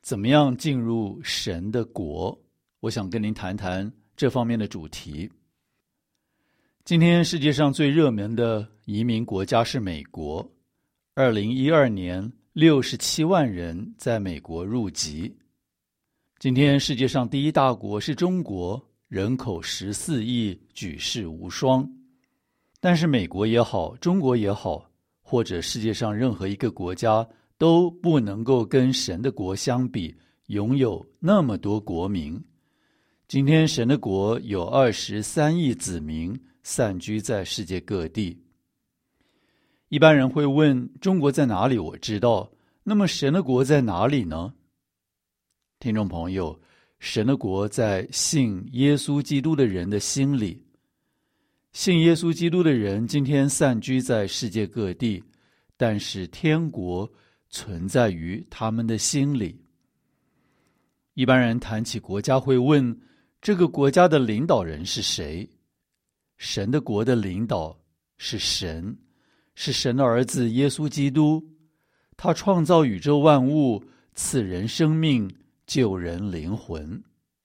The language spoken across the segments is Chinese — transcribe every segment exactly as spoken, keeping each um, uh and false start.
怎么样进入神的国？我想跟您谈谈这方面的主题。今天世界上最热门的移民国家是美国，二零一二年六十七万人在美国入籍。今天世界上第一大国是中国，人口十四亿，举世无双。但是美国也好，中国也好，或者世界上任何一个国家都不能够跟神的国相比，拥有那么多国民。今天神的国有二十三亿子民散居在世界各地。一般人会问，中国在哪里？我知道，那么神的国在哪里呢？听众朋友，神的国在信耶稣基督的人的心里。信耶稣基督的人今天散居在世界各地，但是天国存在于他们的心里。一般人谈起国家会问，这个国家的领导人是谁？神的国的领导是神，是神的儿子耶稣基督。他创造宇宙万物，赐人生命，救人灵魂。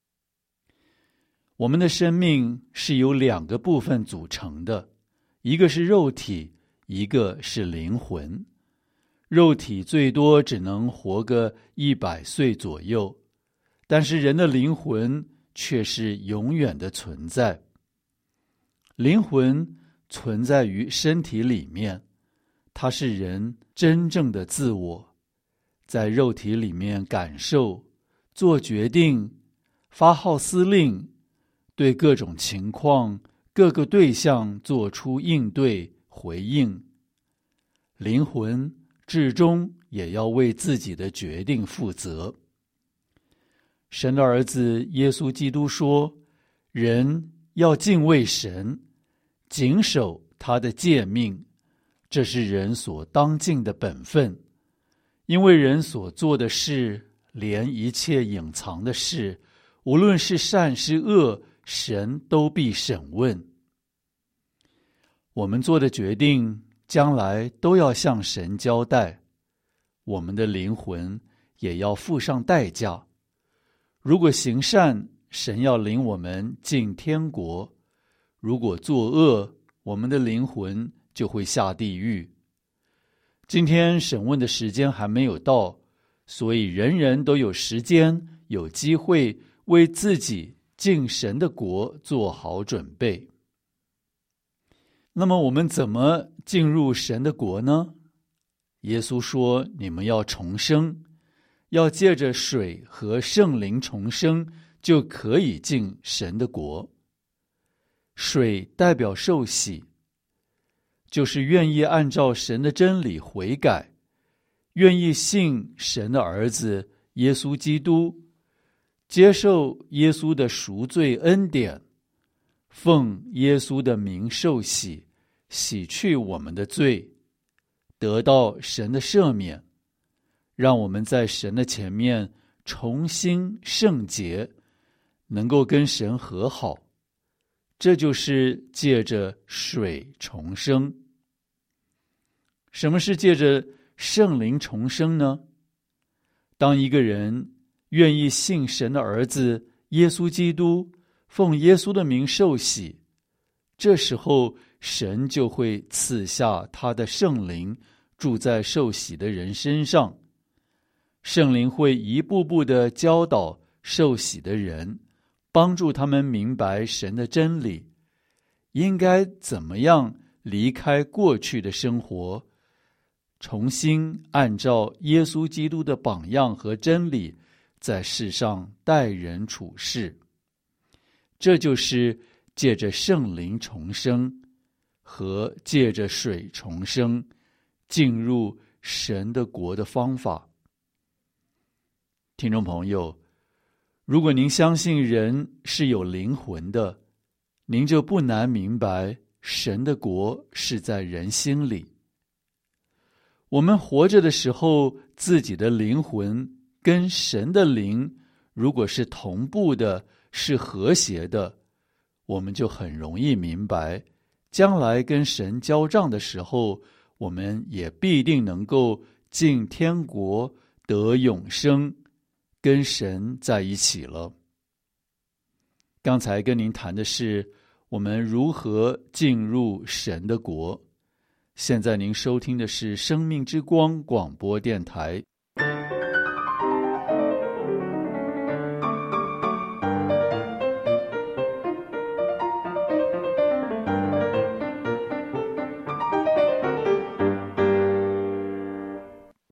我们的生命是由两个部分组成的，一个是肉体，一个是灵魂。肉体最多只能活个一百岁左右，但是人的灵魂却是永远的存在。灵魂存在于身体里面，它是人真正的自我，在肉体里面感受、做决定、发号施令，对各种情况、各个对象做出应对回应。灵魂至终也要为自己的决定负责。神的儿子耶稣基督说，人要敬畏神，谨守他的诫命，这是人所当尽的本分。因为人所做的事，连一切隐藏的事，无论是善是恶，神都必审问。我们做的决定，将来都要向神交代。我们的灵魂也要付上代价。如果行善，神要领我们进天国；如果作恶，我们的灵魂就会下地狱。今天审问的时间还没有到，所以人人都有时间、有机会为自己进神的国做好准备。那么我们怎么进入神的国呢？耶稣说，你们要重生，要借着水和圣灵重生，就可以进神的国。水代表受洗，就是愿意按照神的真理悔改，愿意信神的儿子耶稣基督，接受耶稣的赎罪恩典，奉耶稣的名受洗，洗去我们的罪，得到神的赦免，让我们在神的前面重新圣洁，能够跟神和好。这就是借着水重生。什么是借着圣灵重生呢？当一个人愿意信神的儿子耶稣基督，奉耶稣的名受洗，这时候神就会赐下他的圣灵，住在受洗的人身上。圣灵会一步步地教导受洗的人，帮助他们明白神的真理，应该怎么样离开过去的生活，重新按照耶稣基督的榜样和真理，在世上待人处事。这就是借着圣灵重生和借着水重生进入神的国的方法。听众朋友，如果您相信人是有灵魂的，您就不难明白神的国是在人心里。我们活着的时候，自己的灵魂跟神的灵如果是同步的，是和谐的，我们就很容易明白，将来跟神交账的时候，我们也必定能够进天国得永生， 跟神在一起了。刚才跟您谈的是我们如何进入神的国，现在您收听的是生命之光广播电台，